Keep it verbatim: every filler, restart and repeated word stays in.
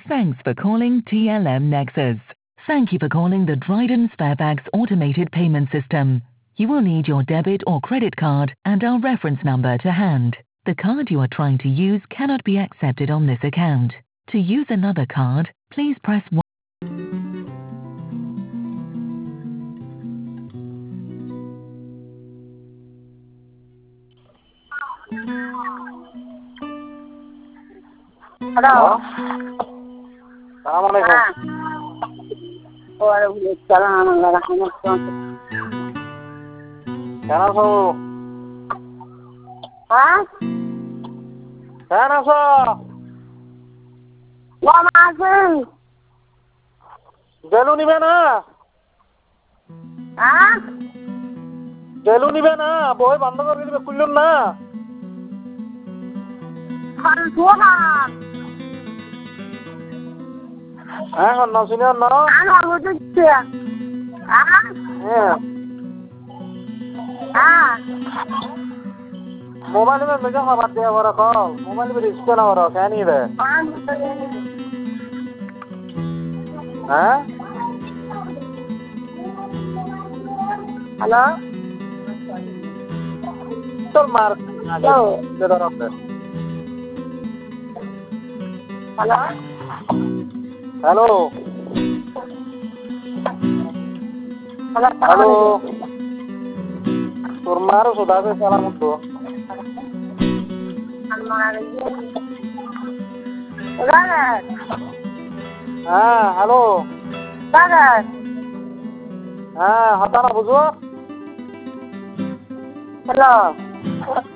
Thanks for calling T L M Nexus. Thank you for calling the Dryden Sparebags automated payment system. You will need your debit or credit card and our reference number to hand. The card you are trying to use cannot be accepted on this account. To use another card, please press one. Hello. Assalamualaikum. Waalaikumsalam warahmatullahi wabarakatuh. Kana so? Hah? Kana so? Wa masih. Jalu nibe na? Hah? Jalu nibe na? Boy band kore dibe kullun na? Khan thua. হ্যাঁ না শুনে না Ano butuh? Hah? হ্যাঁ Ah. Mobile মে মেজা খবর দেয়া বড় কল মোবাইল মে রিস্ক না বড় কেন রে হ্যাঁ Hello. তোর মার Hello. দে দরতে Hello. Hello Hello. হ্যালো তোর মার সুদাকে সালাম তো হ্যাঁ হ্যালো হ্যাঁ হাতানা বুঝো Hello.